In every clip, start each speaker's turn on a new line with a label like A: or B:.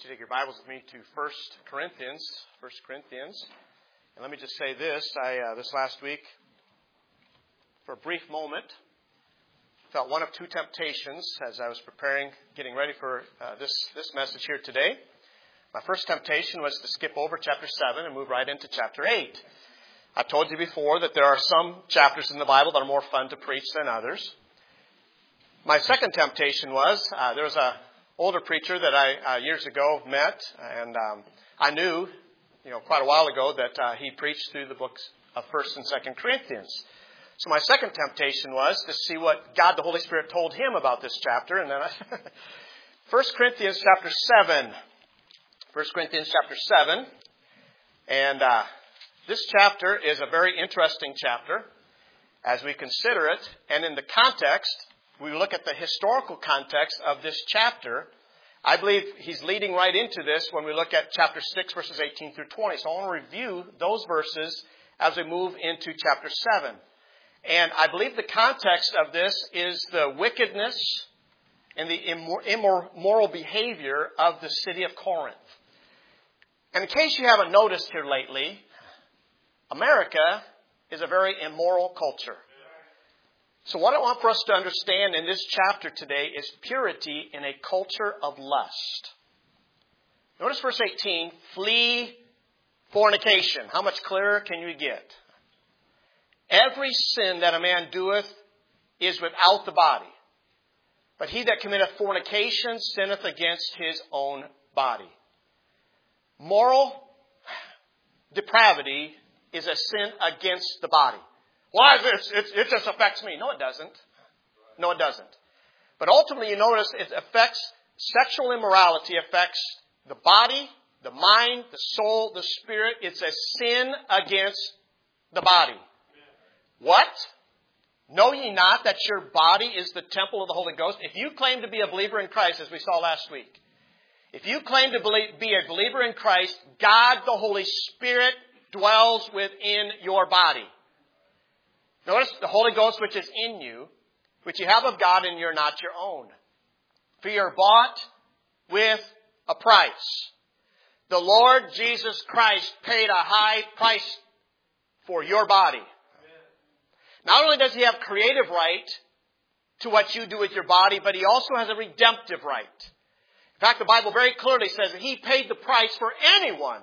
A: you take your Bibles with me to 1 Corinthians. And let me just say this. This last week, for a brief moment, felt one of two temptations as I was preparing, getting ready for this message here today. My first temptation was to skip over chapter 7 and move right into chapter 8. I've told you before that there are some chapters in the Bible that are more fun to preach than others. My second temptation was, there was a older preacher that I years ago met, and I knew, quite a while ago that he preached through the books of 1st and 2nd Corinthians. So my second temptation was to see what God the Holy Spirit told him about this chapter, and then 1 Corinthians chapter 7. 1 Corinthians chapter 7, and this chapter is a very interesting chapter as we consider it, and in the context, we look at the historical context of this chapter. I believe he's leading right into this when we look at chapter 6, verses 18 through 20. So I want to review those verses as we move into chapter 7. And I believe the context of this is the wickedness and the immoral behavior of the city of Corinth. And in case you haven't noticed here lately, America is a very immoral culture. So what I want for us to understand in this chapter today is purity in a culture of lust. Notice verse 18, flee fornication. How much clearer can you get? Every sin that a man doeth is without the body. But he that committeth fornication sinneth against his own body. Moral depravity is a sin against the body. Why is this? It just affects me. No, it doesn't. No, it doesn't. But ultimately, you notice it affects, sexual immorality affects the body, the mind, the soul, the spirit. It's a sin against the body. What? Know ye not that your body is the temple of the Holy Ghost? If you claim to be a believer in Christ, as we saw last week, if you claim to be a believer in Christ, God the Holy Spirit dwells within your body. Notice the Holy Ghost which is in you, which you have of God, and you're not your own. For you're bought with a price. The Lord Jesus Christ paid a high price for your body. Not only does He have creative right to what you do with your body, but He also has a redemptive right. In fact, the Bible very clearly says that He paid the price for anyone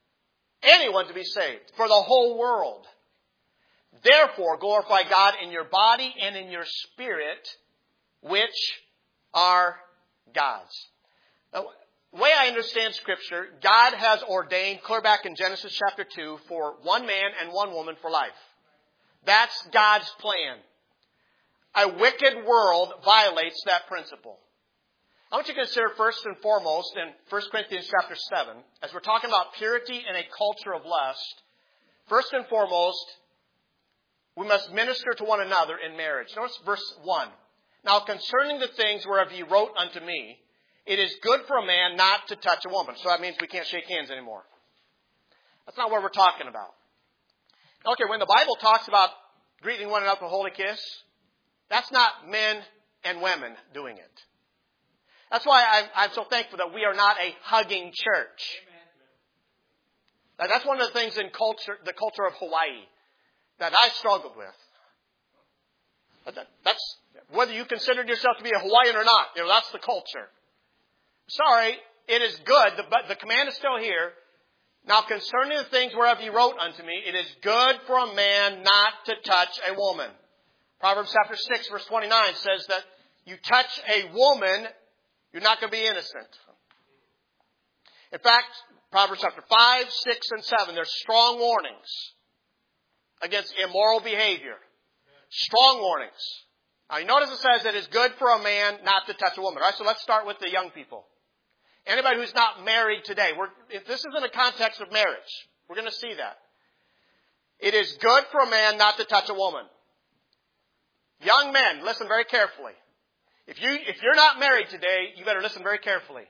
A: to be saved, for the whole world. Therefore, glorify God in your body and in your spirit, which are God's. Now, the way I understand Scripture, God has ordained, clear back in Genesis chapter 2, for one man and one woman for life. That's God's plan. A wicked world violates that principle. I want you to consider first and foremost in 1 Corinthians chapter 7, as we're talking about purity in a culture of lust, first and foremost, we must minister to one another in marriage. Notice verse 1. Now concerning the things whereof ye wrote unto me, it is good for a man not to touch a woman. So that means we can't shake hands anymore. That's not what we're talking about. Okay, when the Bible talks about greeting one another with a holy kiss, that's not men and women doing it. That's why I'm so thankful that we are not a hugging church. Now, that's one of the things in the culture of Hawaii that I struggled with. That's whether you considered yourself to be a Hawaiian or not. That's the culture. Sorry, it is good. The command is still here. Now concerning the things whereof ye wrote unto me, it is good for a man not to touch a woman. Proverbs chapter 6, verse 29 says that you touch a woman, you're not going to be innocent. In fact, Proverbs chapter 5, 6, and 7, there's strong warnings against immoral behavior. Strong warnings. Now you notice it says it is good for a man not to touch a woman. All right, so let's start with the young people. Anybody who's not married today, if this is in the context of marriage, we're going to see that. It is good for a man not to touch a woman. Young men, listen very carefully. If you're not married today, you better listen very carefully.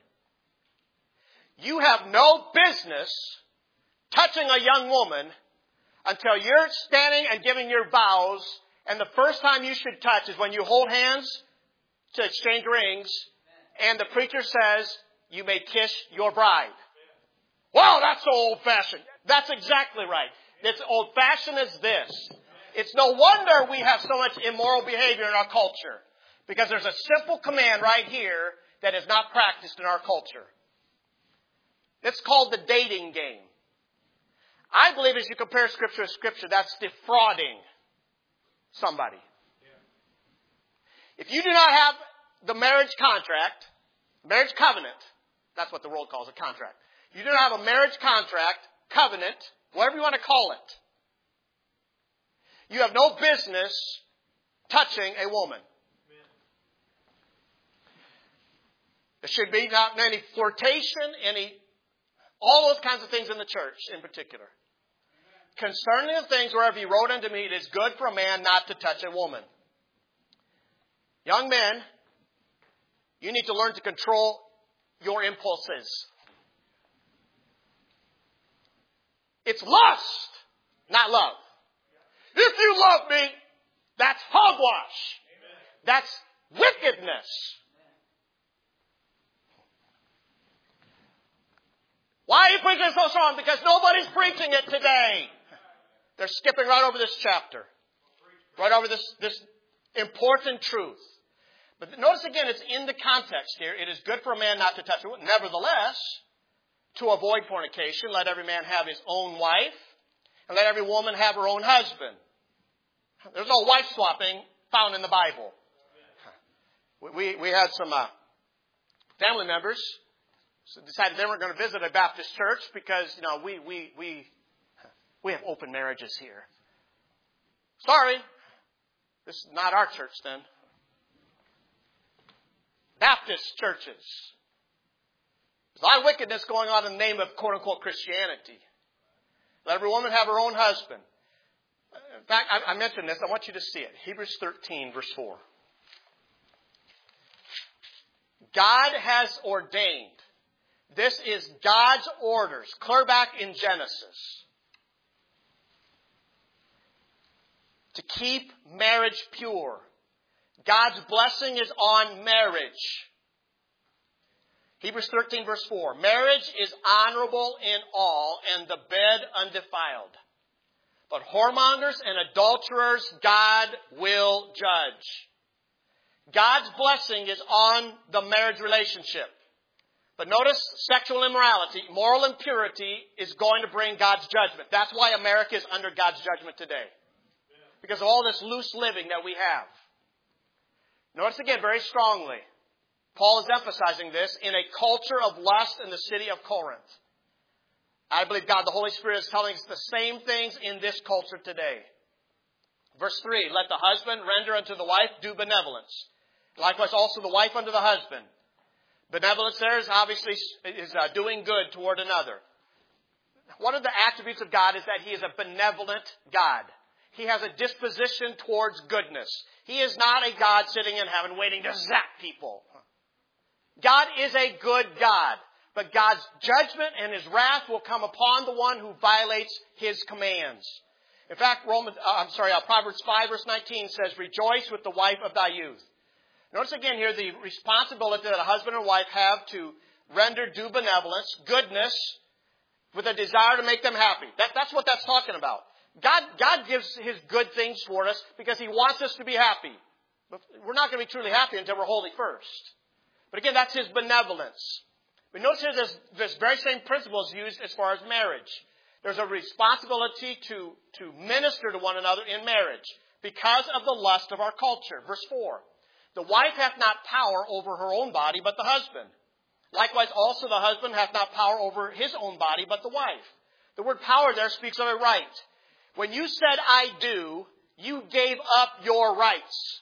A: You have no business touching a young woman until you're standing and giving your vows, and the first time you should touch is when you hold hands to exchange rings, and the preacher says, you may kiss your bride. Wow, that's so old-fashioned. That's exactly right. It's old-fashioned as this. It's no wonder we have so much immoral behavior in our culture. Because there's a simple command right here that is not practiced in our culture. It's called the dating game. I believe as you compare Scripture to Scripture, that's defrauding somebody. If you do not have the marriage contract, marriage covenant, that's what the world calls a contract. You do not have a marriage contract, covenant, whatever you want to call it. You have no business touching a woman. There should be not any flirtation, all those kinds of things in the church in particular. Concerning the things wherever you wrote unto me, it is good for a man not to touch a woman. Young men, you need to learn to control your impulses. It's lust, not love. If you love me, that's hogwash. That's wickedness. Why are you preaching so strong? Because nobody's preaching it today. They're skipping right over this chapter. Right over this important truth. But notice again, it's in the context here. It is good for a man not to touch a woman. Nevertheless, to avoid fornication, let every man have his own wife, and let every woman have her own husband. There's no wife swapping found in the Bible. We had some family members decided they weren't going to visit a Baptist church because, we have open marriages here. Sorry. This is not our church then. Baptist churches. There's a lot of wickedness going on in the name of quote-unquote Christianity. Let every woman have her own husband. In fact, I mentioned this. I want you to see it. Hebrews 13, verse 4. God has ordained. This is God's orders, clear back in Genesis, to keep marriage pure. God's blessing is on marriage. Hebrews 13, verse 4. Marriage is honorable in all, and the bed undefiled. But whoremongers and adulterers God will judge. God's blessing is on the marriage relationship. But notice sexual immorality, moral impurity is going to bring God's judgment. That's why America is under God's judgment today. Because of all this loose living that we have. Notice again very strongly, Paul is emphasizing this in a culture of lust in the city of Corinth. I believe God, the Holy Spirit, is telling us the same things in this culture today. Verse 3, let the husband render unto the wife due benevolence. Likewise also the wife unto the husband. Benevolence there is obviously doing good toward another. One of the attributes of God is that He is a benevolent God. He has a disposition towards goodness. He is not a God sitting in heaven waiting to zap people. God is a good God. But God's judgment and His wrath will come upon the one who violates His commands. In fact, Proverbs 5 verse 19 says, rejoice with the wife of thy youth. Notice again here the responsibility that a husband and wife have to render due benevolence, goodness, with a desire to make them happy. That's what that's talking about. God gives His good things for us because He wants us to be happy. But we're not going to be truly happy until we're holy first. But again, that's His benevolence. But notice here this very same principle is used as far as marriage. There's a responsibility to minister to one another in marriage because of the lust of our culture. Verse 4. The wife hath not power over her own body, but the husband. Likewise also the husband hath not power over his own body, but the wife. The word power there speaks of a right. When you said I do, you gave up your rights.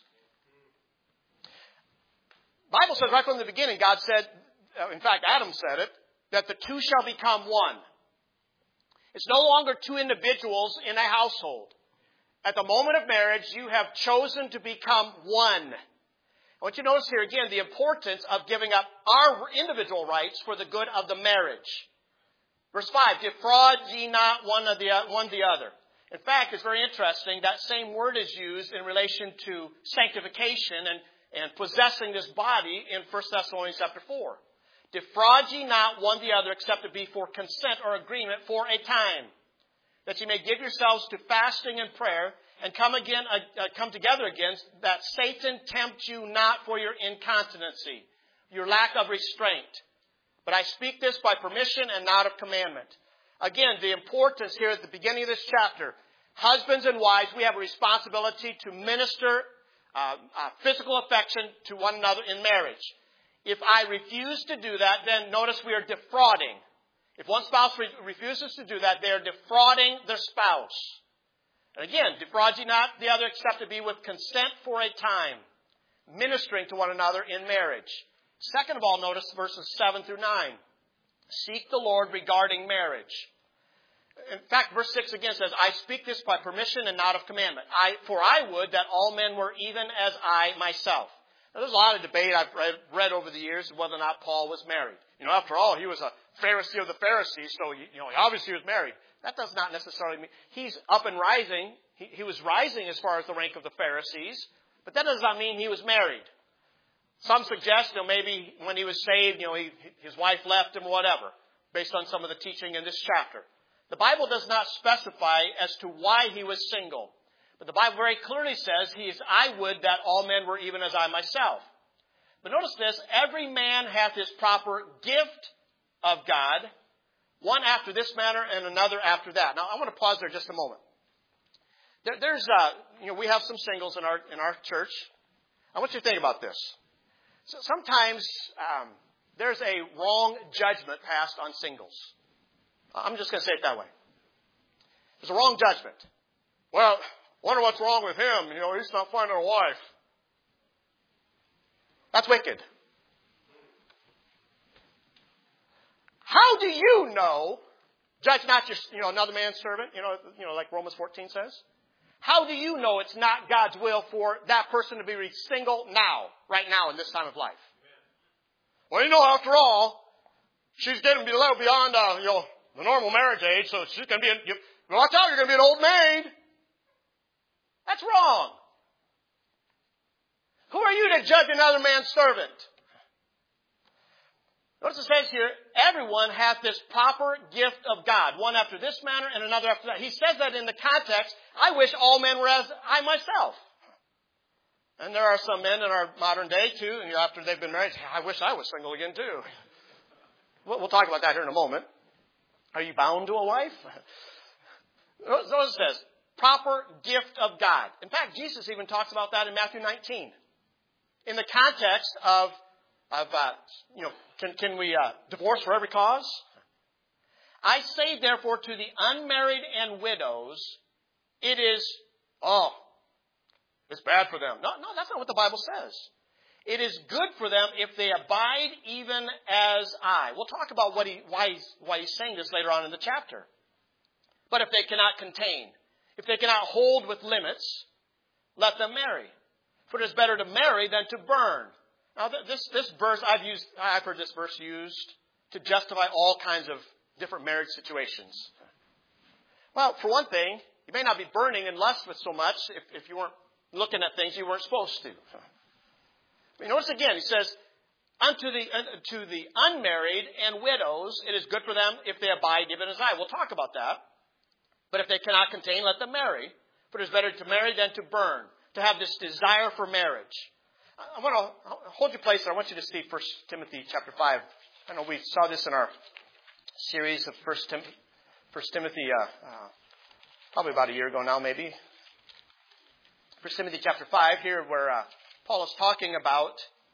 A: The Bible says right from the beginning, God said, in fact, Adam said it, that the two shall become one. It's no longer two individuals in a household. At the moment of marriage, you have chosen to become one. I want you to notice here again the importance of giving up our individual rights for the good of the marriage. Verse 5, defraud ye not one the other. In fact, it's very interesting, that same word is used in relation to sanctification and possessing this body in 1 Thessalonians chapter 4. Defraud ye not one the other, except it be for consent or agreement for a time, that ye may give yourselves to fasting and prayer, and come together again, that Satan tempt you not for your incontinency, your lack of restraint. But I speak this by permission and not of commandment. Again, the importance here at the beginning of this chapter, husbands and wives, we have a responsibility to minister physical affection to one another in marriage. If I refuse to do that, then notice we are defrauding. If one spouse refuses to do that, they are defrauding their spouse. And again, defraud ye not the other, except to be with consent for a time, ministering to one another in marriage. Second of all, notice verses 7 through 9. Seek the Lord regarding marriage. In fact, verse 6 again says, I speak this by permission and not of commandment. For I would that all men were even as I myself. Now, there's a lot of debate I've read over the years whether or not Paul was married. After all, he was a Pharisee of the Pharisees, so he obviously was married. That does not necessarily mean he's up and rising. He was rising as far as the rank of the Pharisees, but that does not mean he was married. Some suggest, maybe when he was saved, his wife left him or whatever, based on some of the teaching in this chapter. The Bible does not specify as to why he was single. But the Bible very clearly says, I would that all men were even as I myself. But notice this, every man hath his proper gift of God, one after this manner and another after that. Now, I want to pause there just a moment. We have some singles in our church. I want you to think about this. So sometimes there's a wrong judgment passed on singles. I'm just going to say it that way. There's a wrong judgment. Well, wonder what's wrong with him. He's not finding a wife. That's wicked. How do you know? Judge not your, another man's servant. Like Romans 14 says. How do you know it's not God's will for that person to be single now, right now, in this time of life? Well, after all, she's getting a little beyond, the normal marriage age, so she's going to be, watch out, you're going to be an old maid. That's wrong. Who are you to judge another man's servant? Notice it says here, everyone hath this proper gift of God, one after this manner and another after that. He says that in the context, I wish all men were as I myself. And there are some men in our modern day, too, and after they've been married, I wish I was single again, too. We'll talk about that here in a moment. Are you bound to a wife? Notice it says, proper gift of God. In fact, Jesus even talks about that in Matthew 19. In the context of can we divorce for every cause? I say, therefore, to the unmarried and widows, it is, it's bad for them. No, that's not what the Bible says. It is good for them if they abide even as I. We'll talk about why he's saying this later on in the chapter. But if they cannot contain, if they cannot hold with limits, let them marry. For it is better to marry than to burn. Now, this verse, I've heard this verse used to justify all kinds of different marriage situations. Well, for one thing, you may not be burning in lust with so much if you weren't looking at things you weren't supposed to. Notice again, he says, to the unmarried and widows, it is good for them if they abide even as I. We'll talk about that. But if they cannot contain, let them marry. For it is better to marry than to burn, to have this desire for marriage. I want to hold your place there. I want you to see 1 Timothy chapter 5. I know we saw this in our series of 1 Timothy, probably about a year ago now, maybe. 1 Timothy chapter 5 here where Paul is talking about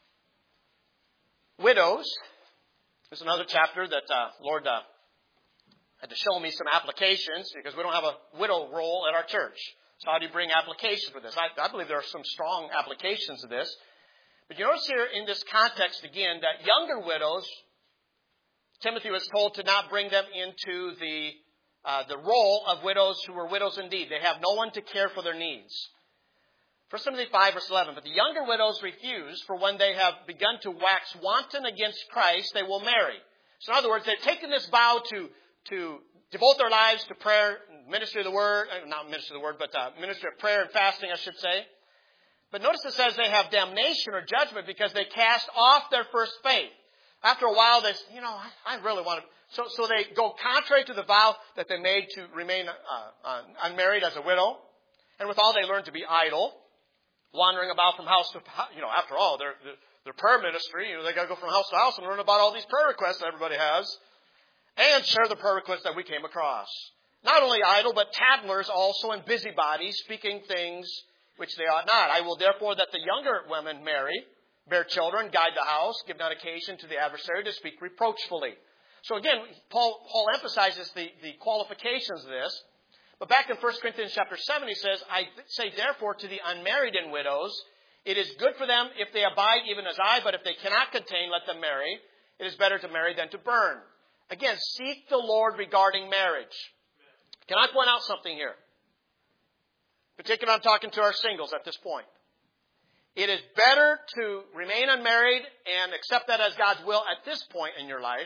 A: widows. There's another chapter that Lord had to show me some applications because we don't have a widow roll at our church. So how do you bring application for this? I believe there are some strong applications of this. But you notice here in this context again that younger widows, Timothy was told to not bring them into the role of widows who were widows indeed. They have no one to care for their needs. 1 Timothy 5 verse 11, but the younger widows refuse, for when they have begun to wax wanton against Christ, they will marry. So in other words, they've taken this vow to devote their lives to prayer, ministry of the word, not ministry of the word, but ministry of prayer and fasting, I should say. But notice it says they have damnation or judgment because they cast off their first faith. After a while, they say, I really want to. So they go contrary to the vow that they made to remain unmarried as a widow. And withal, they learn to be idle, wandering about from house to house. After all, their prayer ministry, they got to go from house to house and learn about all these prayer requests that everybody has. And share the prayer requests that we came across. Not only idle, but tattlers also and busybodies, speaking things which they ought not. I will therefore that the younger women marry, bear children, guide the house, give not occasion to the adversary to speak reproachfully. So again, Paul emphasizes the qualifications of this. But back in 1 Corinthians chapter 7, he says, I say therefore to the unmarried and widows, it is good for them if they abide even as I, but if they cannot contain, let them marry. It is better to marry than to burn. Again, seek the Lord regarding marriage. Can I point out something here? Particularly, I'm talking to our singles at this point. It is better to remain unmarried and accept that as God's will at this point in your life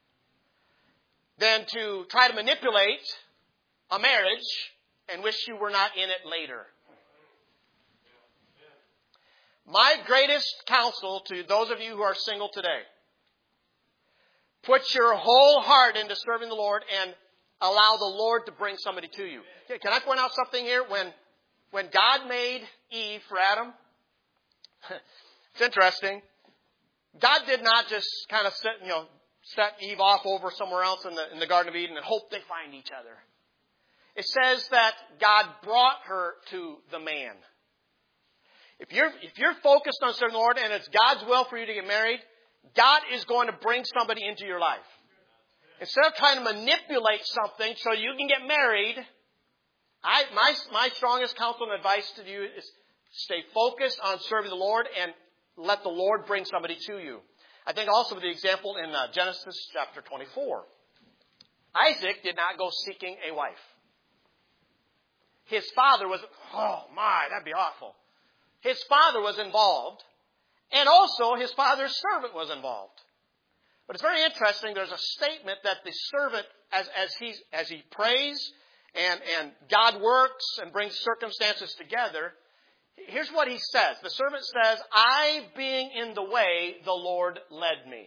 A: than to try to manipulate a marriage and wish you were not in it later. My greatest counsel to those of you who are single today, put your whole heart into serving the Lord and allow the Lord to bring somebody to you. Can I point out something here? When God made Eve for Adam, it's interesting. God did not just kind of set Eve off over somewhere else in the Garden of Eden and hope they find each other. It says that God brought her to the man. If you're focused on serving the Lord and it's God's will for you to get married, God is going to bring somebody into your life. Instead of trying to manipulate something so you can get married, my strongest counsel and advice to you is stay focused on serving the Lord and let the Lord bring somebody to you. I think also of the example in Genesis chapter 24. Isaac did not go seeking a wife. His father was, that'd be awful. His father was involved, and also his father's servant was involved. But it's very interesting. There's a statement that the servant, as he prays and God works and brings circumstances together, here's what he says. The servant says, I being in the way, the Lord led me.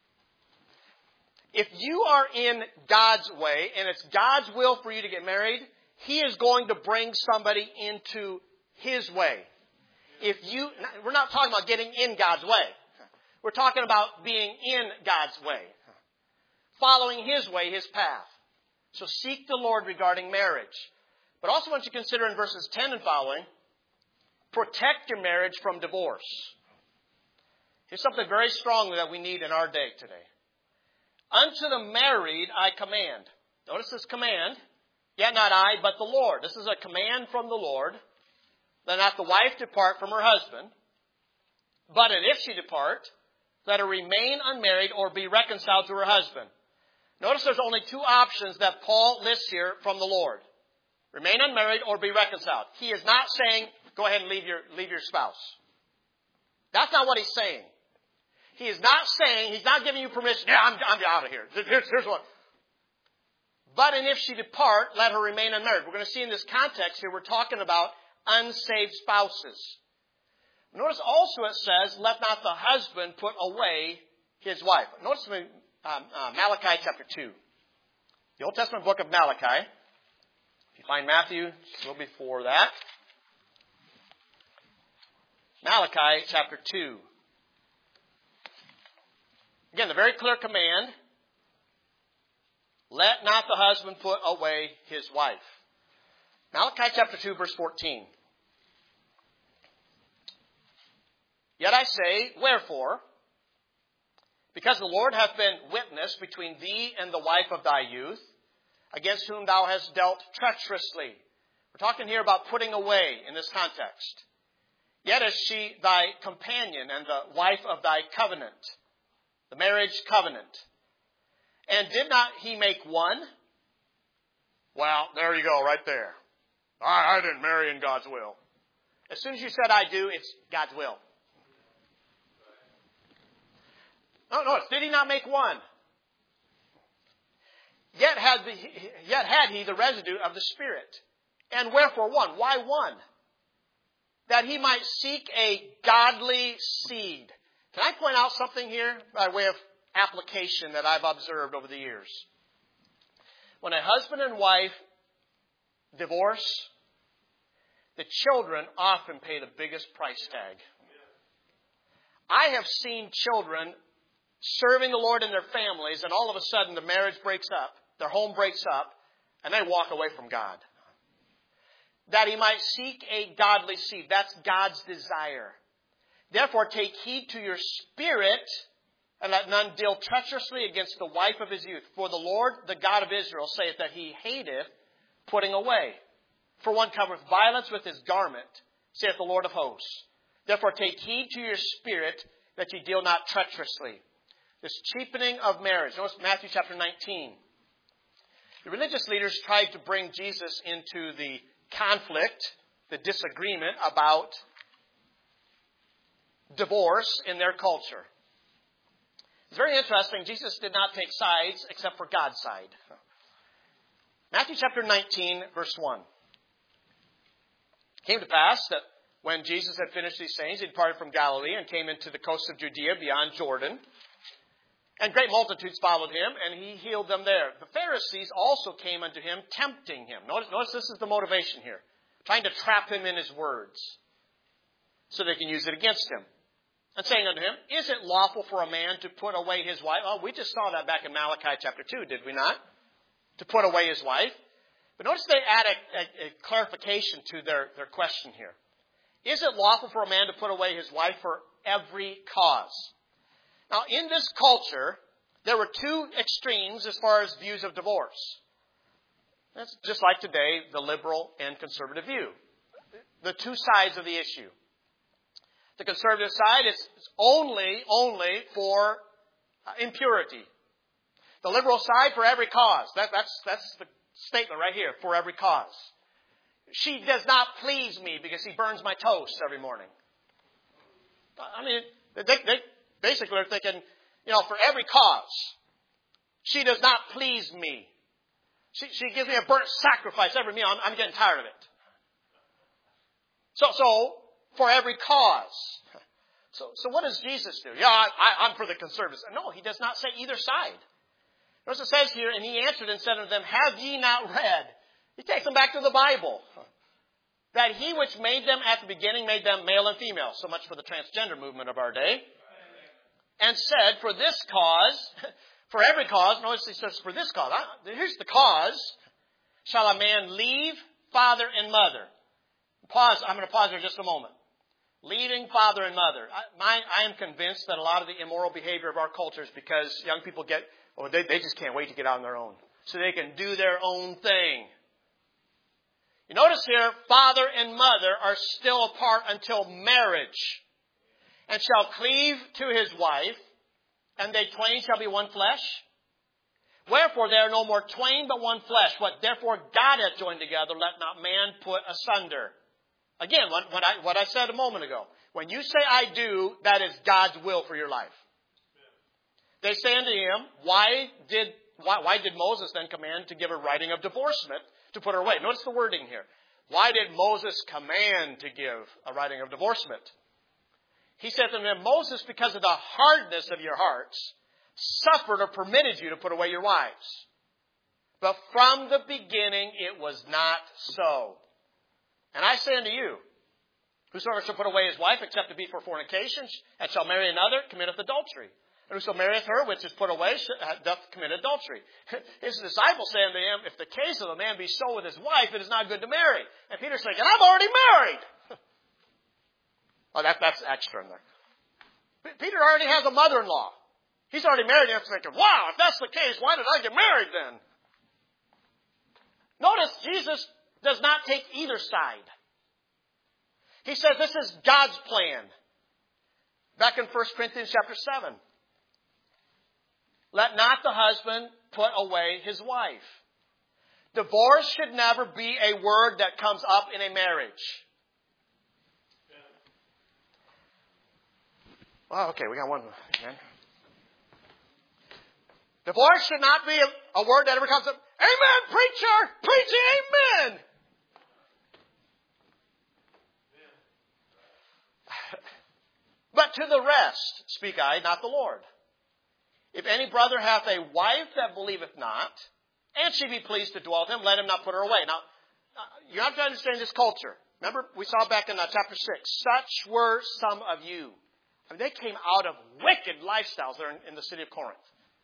A: If you are in God's way and it's God's will for you to get married, He is going to bring somebody into His way. We're not talking about getting in God's way. We're talking about being in God's way. Following His way, His path. So seek the Lord regarding marriage. But also I want you to consider in verses 10 and following, protect your marriage from divorce. Here's something very strongly that we need in our day today. Unto the married I command. Notice this command. Yet not I, but the Lord. This is a command from the Lord. Let not the wife depart from her husband. But if she depart, let her remain unmarried or be reconciled to her husband. Notice there's only two options that Paul lists here from the Lord. Remain unmarried or be reconciled. He is not saying, go ahead and leave your spouse. That's not what he's saying. He is not saying, he's not giving you permission. Yeah, I'm out of here. Here's what. But if she depart, let her remain unmarried. We're going to see in this context here, we're talking about unsaved spouses. Notice also it says, let not the husband put away his wife. Notice Malachi chapter 2. The Old Testament book of Malachi. If you find Matthew, it's a little before that. Malachi chapter 2. Again, the very clear command. Let not the husband put away his wife. Malachi chapter 2, verse 14. Yet I say, wherefore, because the Lord hath been witness between thee and the wife of thy youth, against whom thou hast dealt treacherously. We're talking here about putting away in this context. Yet is she thy companion and the wife of thy covenant, the marriage covenant. And did not he make one? Well, there you go, right there. I didn't marry in God's will. As soon as you said I do, it's God's will. No, did he not make one? Yet had he the residue of the Spirit. And wherefore one? Why one? That he might seek a godly seed. Can I point out something here by way of application that I've observed over the years. When a husband and wife divorce, the children often pay the biggest price tag. I have seen children serving the Lord in their families, and all of a sudden the marriage breaks up, their home breaks up, and they walk away from God. That he might seek a godly seed. That's God's desire. Therefore, take heed to your spirit, and let none deal treacherously against the wife of his youth. For the Lord, the God of Israel, saith that he hateth putting away. For one covereth violence with his garment, saith the Lord of hosts. Therefore, take heed to your spirit, that ye deal not treacherously. This cheapening of marriage. Notice Matthew chapter 19. The religious leaders tried to bring Jesus into the conflict, the disagreement about divorce in their culture. It's very interesting. Jesus did not take sides except for God's side. Matthew chapter 19, verse 1. It came to pass that when Jesus had finished these sayings, he departed from Galilee and came into the coast of Judea beyond Jordan. And great multitudes followed him, and he healed them there. The Pharisees also came unto him, tempting him. Notice this is the motivation here. Trying to trap him in his words so they can use it against him. And saying unto him, is it lawful for a man to put away his wife? Oh, we just saw that back in Malachi chapter 2, did we not? To put away his wife. But notice they add a clarification to their question here. Is it lawful for a man to put away his wife for every cause? Now, in this culture, there were two extremes as far as views of divorce. That's just like today, the liberal and conservative view. The two sides of the issue. The conservative side is only for impurity. The liberal side, for every cause. That's the statement right here, for every cause. She does not please me because he burns my toast every morning. I mean, they basically are thinking, for every cause. She does not please me. She gives me a burnt sacrifice every meal. I'm getting tired of it. So for every cause. So what does Jesus do? Yeah, I'm for the conservatives. No, he does not say either side. Notice it says here, and he answered and said unto them, have ye not read? He takes them back to the Bible. That he which made them at the beginning made them male and female. So much for the transgender movement of our day. And said, for this cause, for every cause, notice he says, for this cause, here's the cause, shall a man leave father and mother. I'm going to pause here just a moment. Leaving father and mother. I am convinced that a lot of the immoral behavior of our culture is because young people they just can't wait to get out on their own. So they can do their own thing. You notice here, father and mother are still apart until marriage. And shall cleave to his wife, and they twain shall be one flesh. Wherefore they are no more twain but one flesh. What therefore God hath joined together, let not man put asunder. Again, what I said a moment ago. When you say I do, that is God's will for your life. They say unto him, why did Moses then command to give a writing of divorcement to put her away? Notice the wording here. Why did Moses command to give a writing of divorcement? He said to them, Moses, because of the hardness of your hearts, suffered or permitted you to put away your wives. But from the beginning it was not so. And I say unto you, whosoever shall put away his wife, except to be for fornication, and shall marry another, committeth adultery. And whoso marrieth her, which is put away, doth commit adultery. His disciples say unto him, if the case of a man be so with his wife, it is not good to marry. And Peter's thinking, I'm already married. Oh, that's extra in there. Peter already has a mother-in-law. He's already married, and he's thinking, wow, if that's the case, why did I get married then? Notice Jesus does not take either side. He says this is God's plan. Back in 1 Corinthians chapter 7. Let not the husband put away his wife. Divorce should never be a word that comes up in a marriage. Well, okay, we got one. Okay. Divorce should not be a word that ever comes up. Amen, preacher! Preach amen! But to the rest speak I, not the Lord. If any brother hath a wife that believeth not, and she be pleased to dwell with him, let him not put her away. Now, you have to understand this culture. Remember, we saw back in chapter 6, such were some of you. I mean, they came out of wicked lifestyles there in the city of Corinth.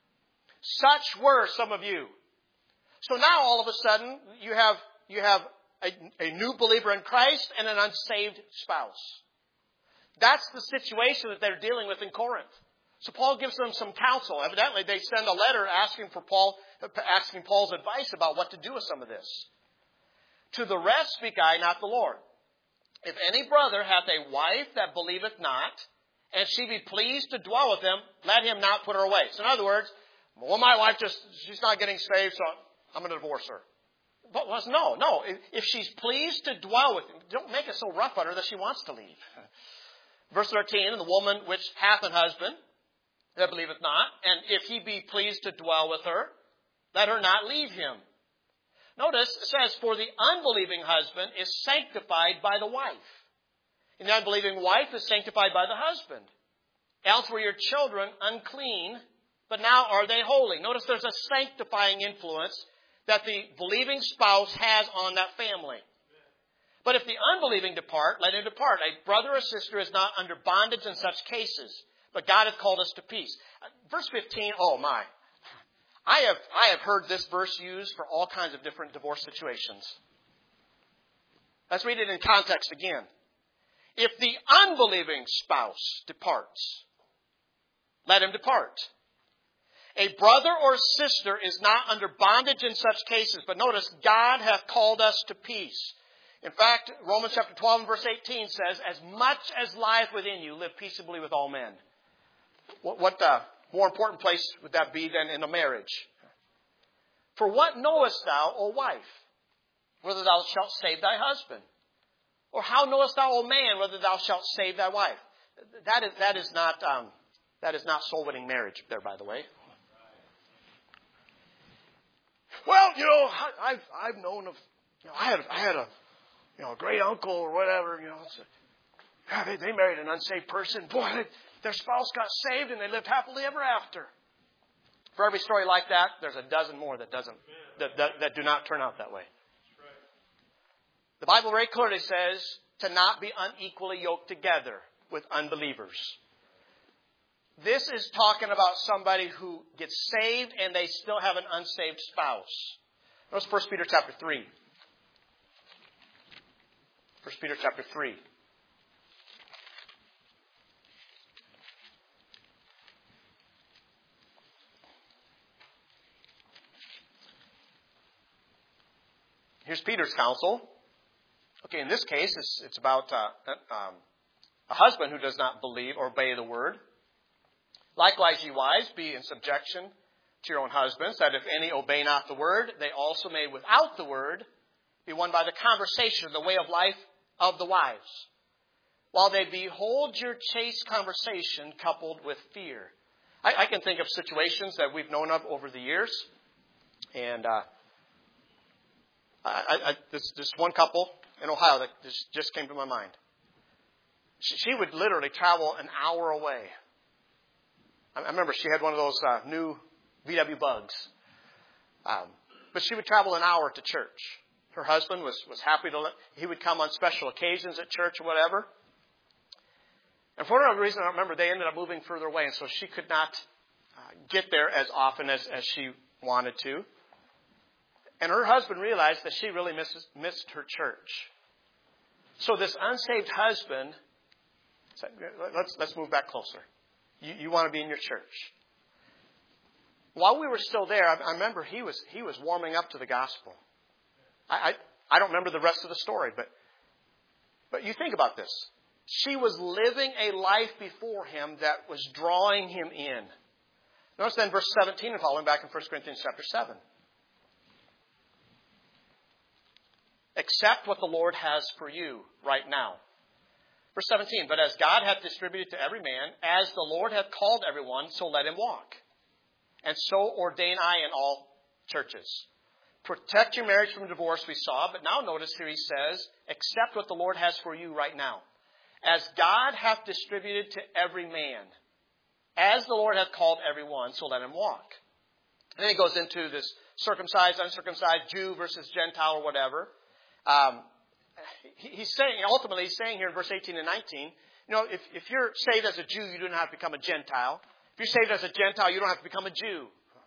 A: Such were some of you. So now all of a sudden, you have a new believer in Christ and an unsaved spouse. That's the situation that they're dealing with in Corinth. So Paul gives them some counsel. Evidently, they send a letter asking Paul's advice about what to do with some of this. To the rest speak I, not the Lord. If any brother hath a wife that believeth not, and she be pleased to dwell with him, let him not put her away. So in other words, well, my wife she's not getting saved, so I'm going to divorce her. But no. If she's pleased to dwell with him, don't make it so rough on her that she wants to leave. Verse 13, and the woman which hath an husband that believeth not, and if he be pleased to dwell with her, let her not leave him. Notice, it says, for the unbelieving husband is sanctified by the wife. And the unbelieving wife is sanctified by the husband. Else were your children unclean, but now are they holy. Notice there's a sanctifying influence that the believing spouse has on that family. But if the unbelieving depart, let him depart. A brother or sister is not under bondage in such cases, but God hath called us to peace. Verse 15, oh my. I have heard this verse used for all kinds of different divorce situations. Let's read it in context again. If the unbelieving spouse departs, let him depart. A brother or sister is not under bondage in such cases, but notice, God hath called us to peace. In fact, Romans chapter 12 and verse 18 says, as much as lieth within you, live peaceably with all men. What more important place would that be than in a marriage? For what knowest thou, O wife, whether thou shalt save thy husband? Or how knowest thou, O man, whether thou shalt save thy wife? That is not soul-winning marriage there, by the way. Well, I've known of, I had a great uncle or whatever, they married an unsaved person. Boy, their spouse got saved and they lived happily ever after. For every story like that, there's a dozen more that do not turn out that way. The Bible very clearly says to not be unequally yoked together with unbelievers. This is talking about somebody who gets saved and they still have an unsaved spouse. Notice 1 Peter chapter 3. 1 Peter chapter 3. Here's Peter's counsel. Okay, in this case, it's about a husband who does not believe or obey the word. Likewise, ye wives, be in subjection to your own husbands, that if any obey not the word, they also may without the word be won by the conversation, the way of life of the wives, while they behold your chaste conversation coupled with fear. I can think of situations that we've known of over the years, and this one couple in Ohio that just came to my mind. She would literally travel an hour away. I remember she had one of those new VW Bugs. But she would travel an hour to church. Her husband was happy he would come on special occasions at church or whatever. And for whatever reason, I remember they ended up moving further away, and so she could not get there as often as she wanted to. And her husband realized that she really missed her church. So this unsaved husband said, let's move back closer. You want to be in your church. While we were still there, I remember he was warming up to the gospel. I don't remember the rest of the story, but you think about this. She was living a life before him that was drawing him in. Notice then verse 17 and following back in 1 Corinthians chapter 7. Accept what the Lord has for you right now. Verse 17, but as God hath distributed to every man, as the Lord hath called everyone, so let him walk. And so ordain I in all churches. Protect your marriage from divorce, we saw, but now notice here he says, accept what the Lord has for you right now. As God hath distributed to every man, As the Lord hath called everyone, so let him walk. And then he goes into this circumcised, uncircumcised, Jew versus Gentile or whatever. He's saying here in verse 18 and 19, if you're saved as a Jew, you do not have to become a Gentile. If you're saved as a Gentile, you don't have to become a Jew.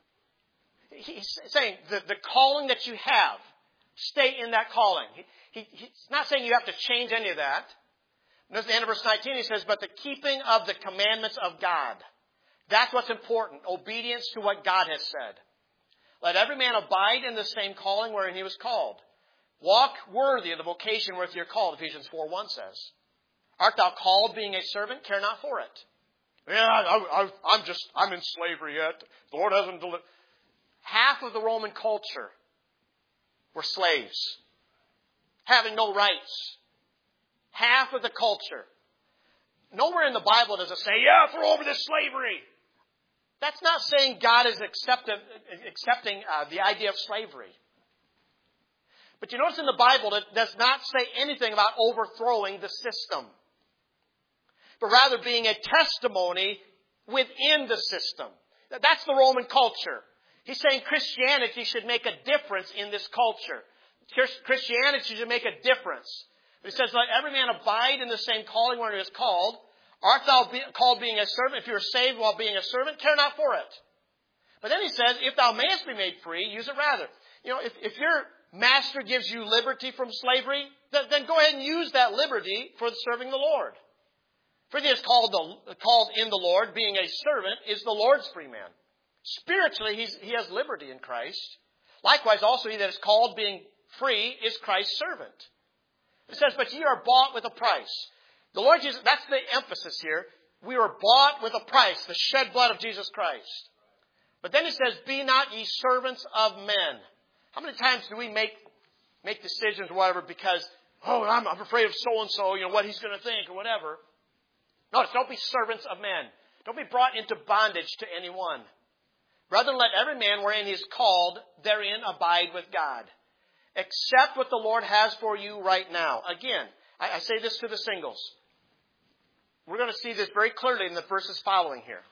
A: He's saying the calling that you have, stay in that calling. He's not saying you have to change any of that. Notice the end of verse 19, he says, but the keeping of the commandments of God. That's what's important. Obedience to what God has said. Let every man abide in the same calling wherein he was called. Walk worthy of the vocation wherewith you're called, Ephesians 4:1 says. Art thou called being a servant? Care not for it. Yeah, I'm in slavery yet. The Lord hasn't delivered. Half of the Roman culture were slaves, having no rights. Half of the culture. Nowhere in the Bible does it say, throw over this slavery. That's not saying God is accepting the idea of slavery. But you notice in the Bible it does not say anything about overthrowing the system, but rather being a testimony within the system. That's the Roman culture. He's saying Christianity should make a difference in this culture. Christianity should make a difference. He says, let every man abide in the same calling wherein he is called. Art thou called being a servant? If you are saved while being a servant, care not for it. But then he says, if thou mayest be made free, use it rather. If your master gives you liberty from slavery, then go ahead and use that liberty for serving the Lord. For he is called in the Lord, being a servant, is the Lord's free man. Spiritually, he has liberty in Christ. Likewise, also he that is called being free is Christ's servant. It says, but ye are bought with a price. The Lord Jesus, that's the emphasis here. We were bought with a price, the shed blood of Jesus Christ. But then it says, be not ye servants of men. How many times do we make decisions or whatever because, I'm afraid of so-and-so, what he's going to think or whatever. Notice, don't be servants of men. Don't be brought into bondage to anyone. Rather, let every man wherein he is called, therein abide with God. Accept what the Lord has for you right now. Again, I say this to the singles. We're going to see this very clearly in the verses following here.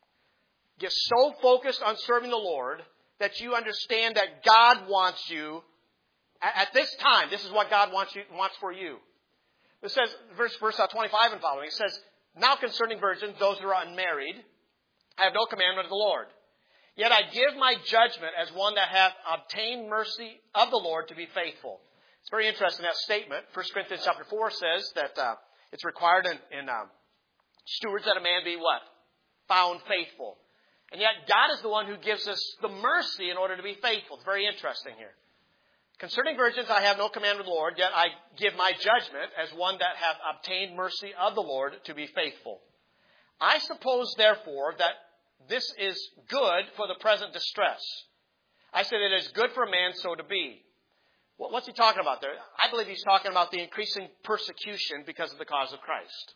A: Get so focused on serving the Lord that you understand that God wants you at this time. This is what God wants for you. It says, verse 25 and following, it says, now concerning virgins, those who are unmarried, I have no commandment of the Lord. Yet I give my judgment as one that hath obtained mercy of the Lord to be faithful. It's very interesting, that statement. 1 Corinthians chapter 4 says that it's required in stewards that a man be what? Found faithful. And yet God is the one who gives us the mercy in order to be faithful. It's very interesting here. Concerning virgins, I have no commandment of the Lord, yet I give my judgment as one that hath obtained mercy of the Lord to be faithful. I suppose, therefore, that this is good for the present distress. I say that it is good for a man so to be. What's he talking about there? I believe he's talking about the increasing persecution because of the cause of Christ.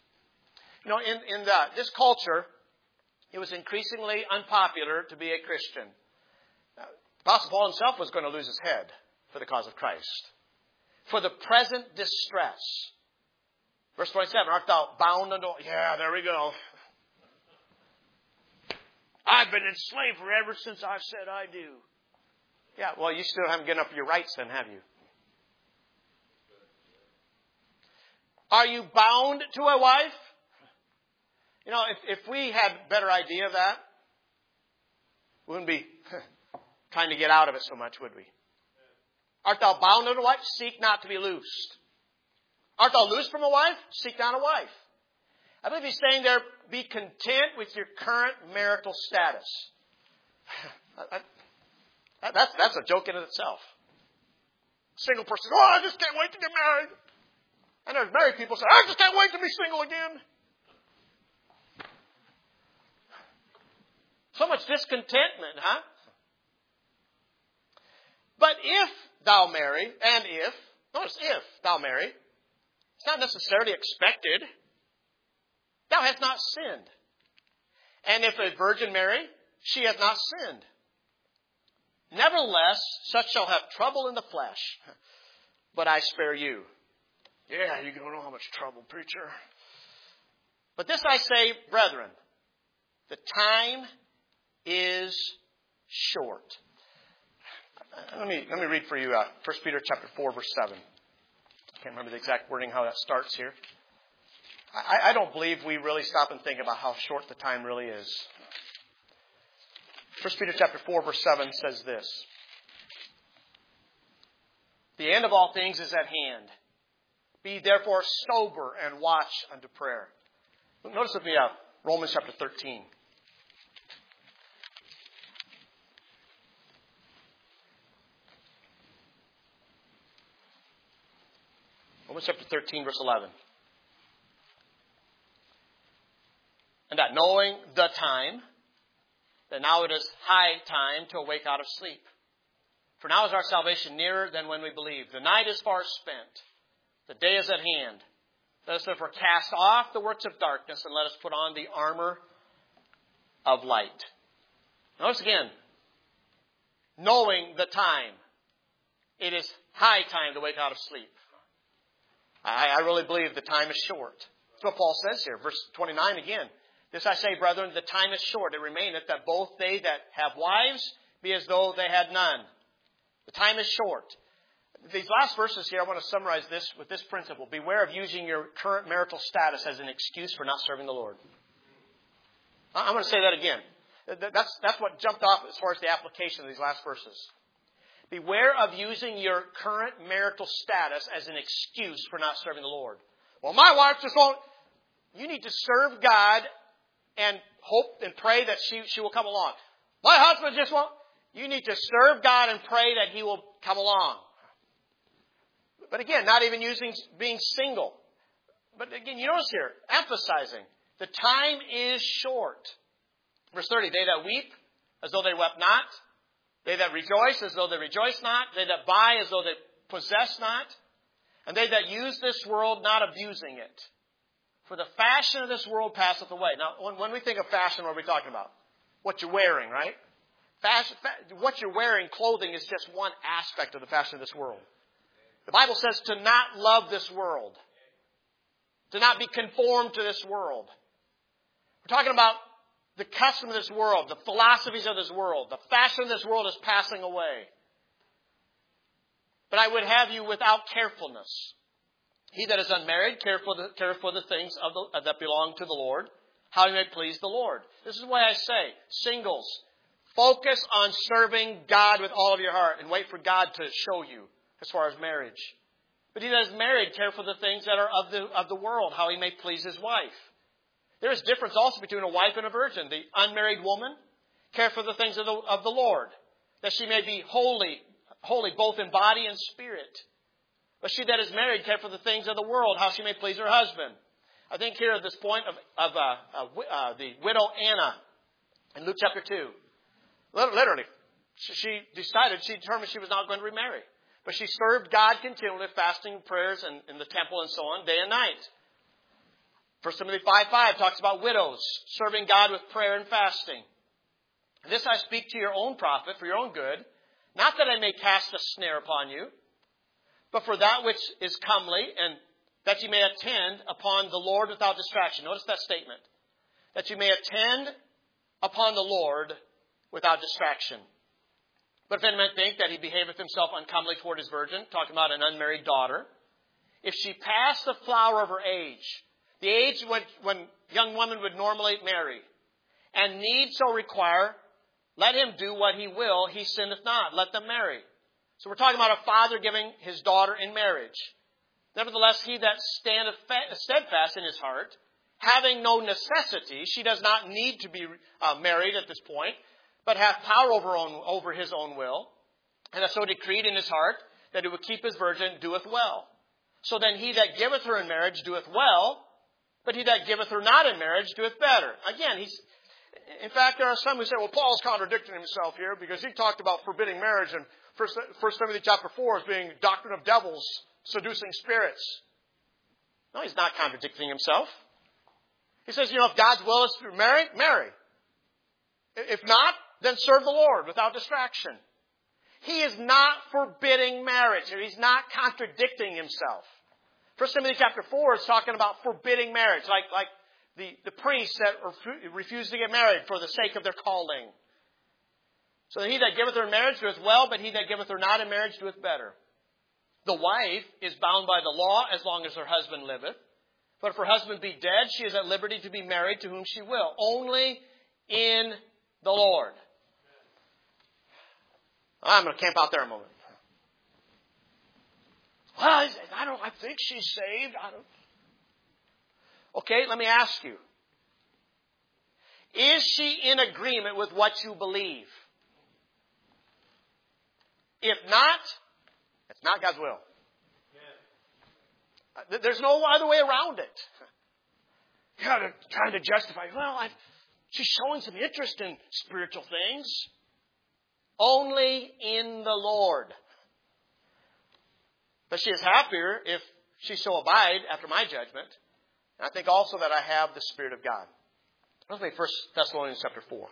A: In this culture, it was increasingly unpopular to be a Christian. Apostle Paul himself was going to lose his head for the cause of Christ. For the present distress. Verse 27, art thou bound unto... Yeah, there we go. I've been in slavery ever since I've said I do. Yeah, well, you still haven't given up your rights then, have you? Are you bound to a wife? If we had a better idea of that, we wouldn't be trying to get out of it so much, would we? Art thou bound unto a wife? Seek not to be loosed. Art thou loosed from a wife? Seek not a wife. I believe he's saying there, be content with your current marital status. That's a joke in itself. Single person, I just can't wait to get married. And there's married people say, I just can't wait to be single again. So much discontentment, huh? But if thou marry, notice if thou marry, it's not necessarily expected. Thou hast not sinned. And if a virgin marry, she hath not sinned. Nevertheless, such shall have trouble in the flesh, but I spare you. Yeah, you don't know how much trouble, preacher. But this I say, brethren, The time is short. Let me read for you 1 Peter chapter 4, verse 7. I can't remember the exact wording, how that starts here. I don't believe we really stop and think about how short the time really is. 1 Peter chapter 4, verse 7 says this. The end of all things is at hand. Be therefore sober and watch unto prayer. Notice with me Romans chapter 13. Romans chapter 13, verse 11. And that knowing the time, that now it is high time to awake out of sleep. For now is our salvation nearer than when we believed. The night is far spent. The day is at hand. Let us therefore cast off the works of darkness and let us put on the armor of light. Notice again, knowing the time. It is high time to wake out of sleep. I really believe the time is short. That's what Paul says here. Verse 29 again. This I say, brethren, the time is short. It remaineth that both they that have wives be as though they had none. The time is short. These last verses here, I want to summarize this with this principle. Beware of using your current marital status as an excuse for not serving the Lord. I'm going to say that again. That's what jumped off as far as the application of these last verses. Beware of using your current marital status as an excuse for not serving the Lord. Well, my wife just won't. You need to serve God and hope and pray that she will come along. My husband just won't. You need to serve God and pray that He will come along. But again, not even using being single. But again, you notice here, emphasizing, the time is short. Verse 30, they that weep as though they wept not. They that rejoice as though they rejoice not. They that buy as though they possess not. And they that use this world not abusing it. For the fashion of this world passeth away. Now, when we think of fashion, what are we talking about? What you're wearing, right? What you're wearing, clothing, is just one aspect of the fashion of this world. The Bible says to not love this world. To not be conformed to this world. We're talking about the custom of this world, the philosophies of this world. The fashion of this world is passing away. But I would have you without carefulness. He that is unmarried, care for the things that belong to the Lord, how he may please the Lord. This is why I say, singles, focus on serving God with all of your heart and wait for God to show you as far as marriage. But he that is married, care for the things that are of the world, how he may please his wife. There is difference also between a wife and a virgin. The unmarried woman, care for the things of the Lord, that she may be holy both in body and spirit. But she that is married, care for the things of the world, how she may please her husband. I think here at this point of the widow Anna in Luke chapter 2. Literally, she determined she was not going to remarry. But she served God continually, fasting, prayers, and in the temple and so on, day and night. 1 Timothy 5:5 talks about widows serving God with prayer and fasting. This I speak to your own profit, for your own good, not that I may cast a snare upon you, but for that which is comely, and that you may attend upon the Lord without distraction. Notice that statement. That you may attend upon the Lord without distraction. But if any man think that he behaveth himself uncomely toward his virgin, talking about an unmarried daughter, if she pass the flower of her age, the age when young women would normally marry, and need so require, let him do what he will, he sinneth not. Let them marry. So we're talking about a father giving his daughter in marriage. Nevertheless, he that standeth steadfast in his heart, having no necessity, she does not need to be married at this point, but hath power over his own will, and hath so decreed in his heart that he would keep his virgin, doeth well. So then he that giveth her in marriage doeth well, but he that giveth her not in marriage doeth better. Again, in fact, there are some who say, well, Paul's contradicting himself here because he talked about forbidding marriage in 1 Timothy chapter 4 as being doctrine of devils, seducing spirits. No, he's not contradicting himself. He says, if God's will is to marry, marry. If not, then serve the Lord without distraction. He is not forbidding marriage. He's not contradicting himself. 1 Timothy chapter 4 is talking about forbidding marriage. Like the priests that refused to get married for the sake of their calling. So he that giveth her in marriage doeth well, but he that giveth her not in marriage doeth better. The wife is bound by the law as long as her husband liveth. But if her husband be dead, she is at liberty to be married to whom she will, only in the Lord. I'm going to camp out there a moment. Well, I think she's saved. Okay, let me ask you. Is she in agreement with what you believe? If not, it's not God's will. There's no other way around it. You're trying to justify, she's showing some interest in spiritual things. Only in the Lord. But she is happier if she so abide after my judgment. And I think also that I have the Spirit of God. Let's read 1 Thessalonians chapter 4.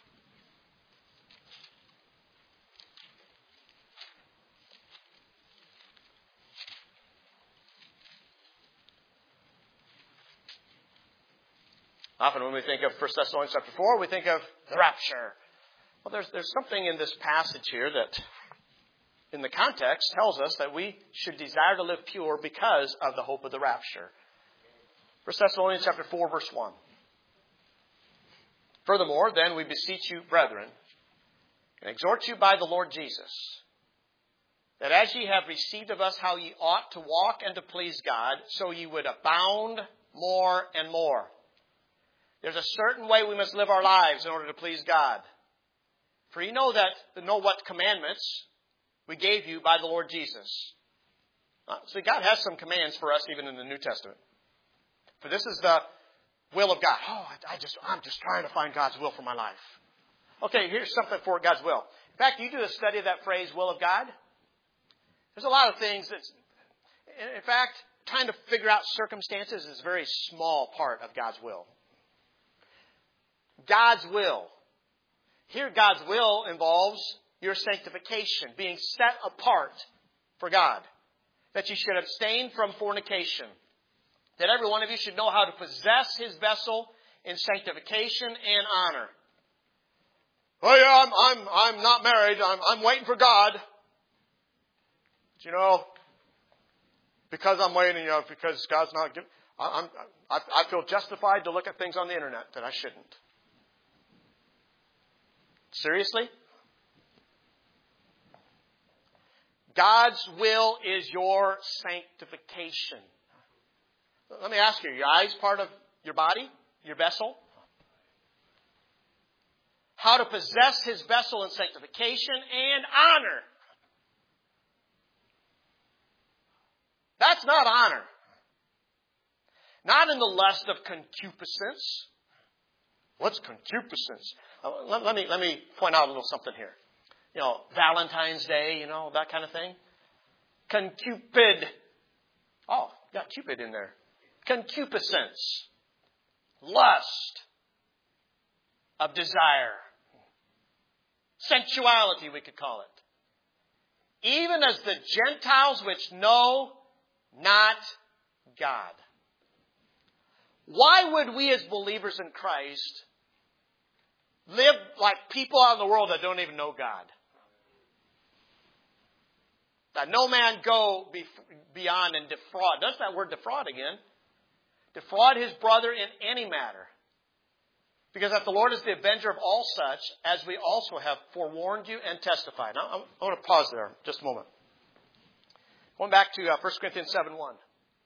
A: Often when we think of 1 Thessalonians chapter 4, we think of the rapture. Well, there's something in this passage here that, in the context, tells us that we should desire to live pure because of the hope of the rapture. 1 Thessalonians chapter 4, verse 1. Furthermore, then we beseech you, brethren, and exhort you by the Lord Jesus, that as ye have received of us how ye ought to walk and to please God, so ye would abound more and more. There's a certain way we must live our lives in order to please God. For you know what commandments we gave you by the Lord Jesus. See, God has some commands for us even in the New Testament. For this is the will of God. I'm just trying to find God's will for my life. Okay, here's something for God's will. In fact, you do a study of that phrase, will of God. There's a lot of things that's, in fact, trying to figure out circumstances is a very small part of God's will. God's will. Here, God's will involves your sanctification, being set apart for God. That you should abstain from fornication. That every one of you should know how to possess his vessel in sanctification and honor. Oh yeah, I'm not married. I'm waiting for God. But, because I'm waiting, because God's not giving, I feel justified to look at things on the internet that I shouldn't. Seriously? God's will is your sanctification. Let me ask you, are your eyes part of your body, your vessel? How to possess his vessel in sanctification and honor. That's not honor. Not in the lust of concupiscence. What's concupiscence? Let me point out a little something here. Valentine's Day, that kind of thing. Concupid. Oh, got Cupid in there. Concupiscence. Lust of desire. Sensuality, we could call it. Even as the Gentiles which know not God. Why would we as believers in Christ live like people out in the world that don't even know God? That no man go beyond and defraud. That's that word defraud again. Defraud his brother in any matter. Because that the Lord is the avenger of all such, as we also have forewarned you and testified. Now, I want to pause there just a moment. Going back to 1 Corinthians 7:1.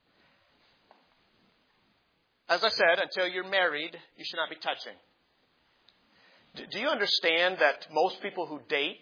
A: As I said, until you're married, you should not be touching. Do you understand that most people who date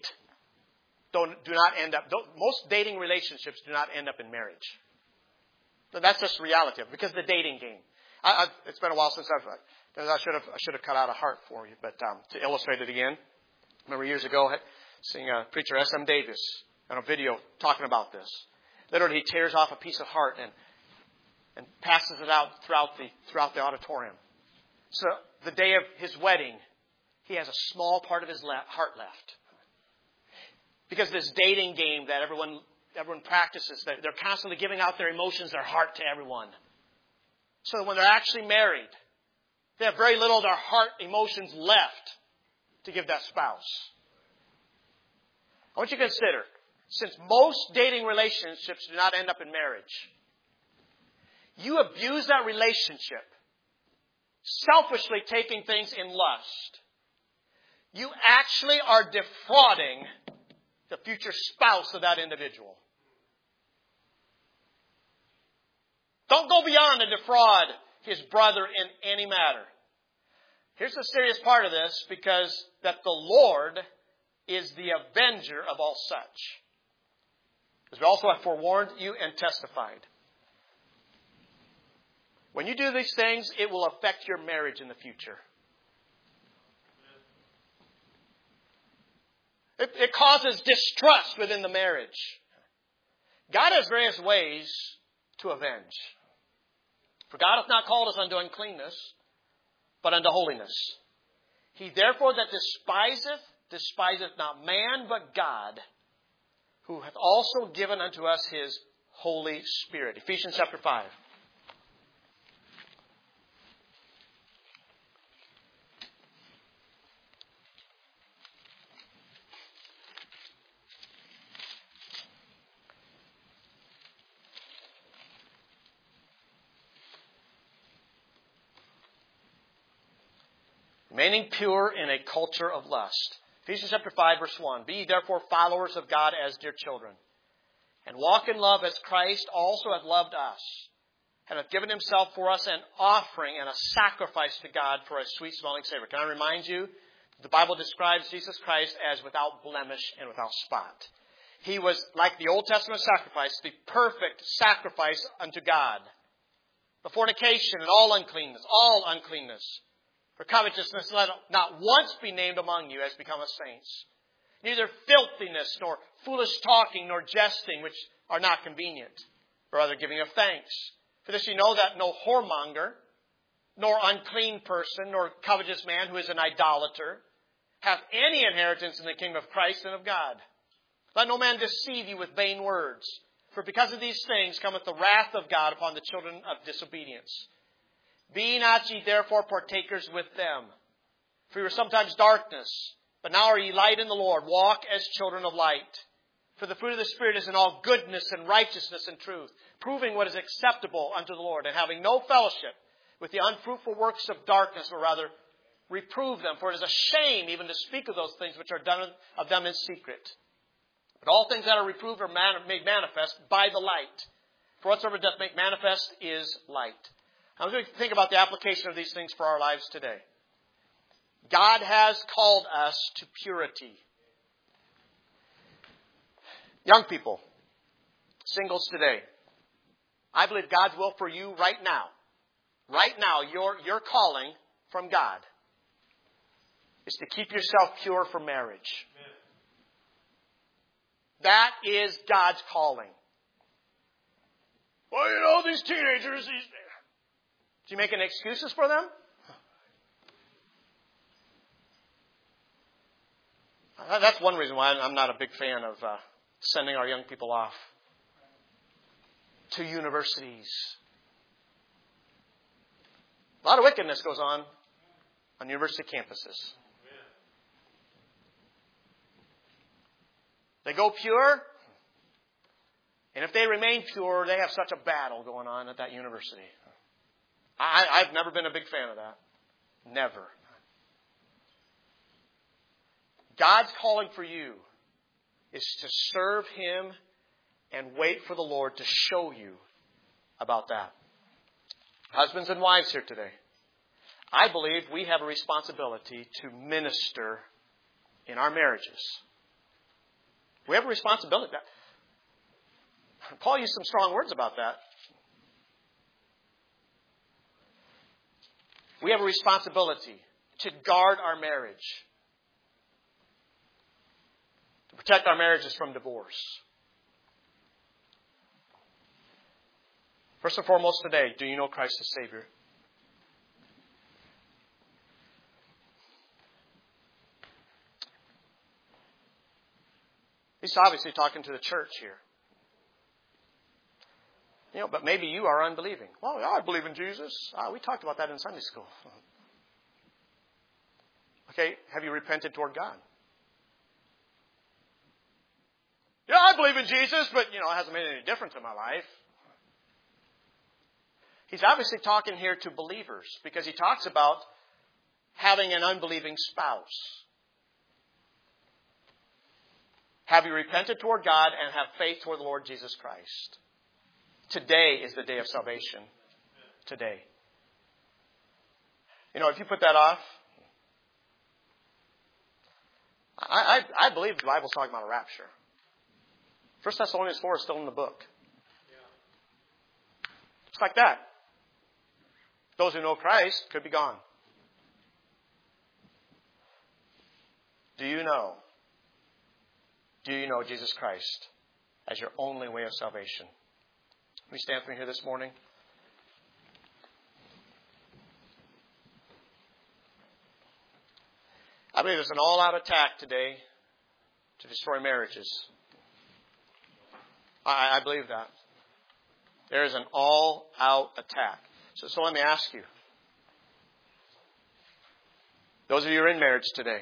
A: most dating relationships do not end up in marriage? That's just the reality of it, because of the dating game. It's been a while since I should have cut out a heart for you, but to illustrate it again, I remember years ago seeing a preacher, S.M. Davis, on a video talking about this. Literally, he tears off a piece of heart and passes it out throughout the auditorium. So the day of his wedding, he has a small part of his heart left. Because this dating game that everyone practices, they're constantly giving out their emotions, their heart to everyone. So that when they're actually married, They have very little of their heart emotions left to give that spouse. I want you to consider, since most dating relationships do not end up in marriage, you abuse that relationship, selfishly taking things in lust. You actually are defrauding the future spouse of that individual. Don't go beyond to defraud his brother in any matter. Here's the serious part of this, because that the Lord is the avenger of all such. As we also have forewarned you and testified. When you do these things, it will affect your marriage in the future. It causes distrust within the marriage. God has various ways to avenge. For God hath not called us unto uncleanness, but unto holiness. He therefore that despiseth not man but God, who hath also given unto us His Holy Spirit. Ephesians chapter 5. Remaining pure in a culture of lust. Ephesians chapter 5, verse 1. Be ye therefore followers of God as dear children, and walk in love as Christ also hath loved us, and hath given Himself for us an offering and a sacrifice to God for a sweet-smelling savor. Can I remind you, the Bible describes Jesus Christ as without blemish and without spot. He was, like the Old Testament sacrifice, the perfect sacrifice unto God. The fornication and all uncleanness. For covetousness, let not once be named among you as becometh saints. Neither filthiness, nor foolish talking, nor jesting, which are not convenient, but rather giving of thanks. For this you know that no whoremonger, nor unclean person, nor covetous man who is an idolater, hath any inheritance in the kingdom of Christ and of God. Let no man deceive you with vain words. For because of these things cometh the wrath of God upon the children of disobedience. Be not ye therefore partakers with them. For you were sometimes darkness, but now are ye light in the Lord. Walk as children of light. For the fruit of the Spirit is in all goodness and righteousness and truth, proving what is acceptable unto the Lord, and having no fellowship with the unfruitful works of darkness, but rather reprove them. For it is a shame even to speak of those things which are done of them in secret. But all things that are reproved are made manifest by the light. For whatsoever doth make manifest is light. I was going to think about the application of these things for our lives today. God has called us to purity. Young people, singles today, I believe God's will for you right now, your calling from God is to keep yourself pure for marriage. That is God's calling. Well, these teenagers, do you make any excuses for them? That's one reason why I'm not a big fan of sending our young people off to universities. A lot of wickedness goes on university campuses. They go pure, and if they remain pure, they have such a battle going on at that university. I've never been a big fan of that. Never. God's calling for you is to serve Him and wait for the Lord to show you about that. Husbands and wives here today, I believe we have a responsibility to minister in our marriages. We have a responsibility. Paul used some strong words about that. We have a responsibility to guard our marriage, to protect our marriages from divorce. First and foremost today, do you know Christ as Savior? He's obviously talking to the church here. But maybe you are unbelieving. Well, I believe in Jesus. We talked about that in Sunday school. Okay, have you repented toward God? Yeah, I believe in Jesus, but, it hasn't made any difference in my life. He's obviously talking here to believers because he talks about having an unbelieving spouse. Have you repented toward God and have faith toward the Lord Jesus Christ? Today is the day of salvation. Today. If you put that off, I believe the Bible's talking about a rapture. 1 Thessalonians 4 is still in the book. Just like that. Those who know Christ could be gone. Do you know Jesus Christ as your only way of salvation? Let me stand for me here this morning. I believe there's an all-out attack today to destroy marriages. I believe that. There is an all-out attack. So let me ask you. Those of you who are in marriage today,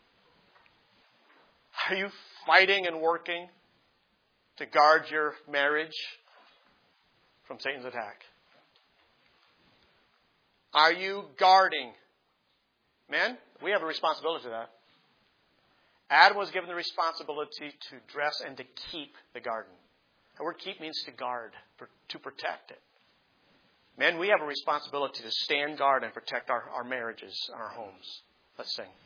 A: are you fighting and working to guard your marriage from Satan's attack? Are you guarding? Men, we have a responsibility to that. Adam was given the responsibility to dress and to keep the garden. The word keep means to guard, to protect it. Men, we have a responsibility to stand guard and protect our marriages and our homes. Let's sing.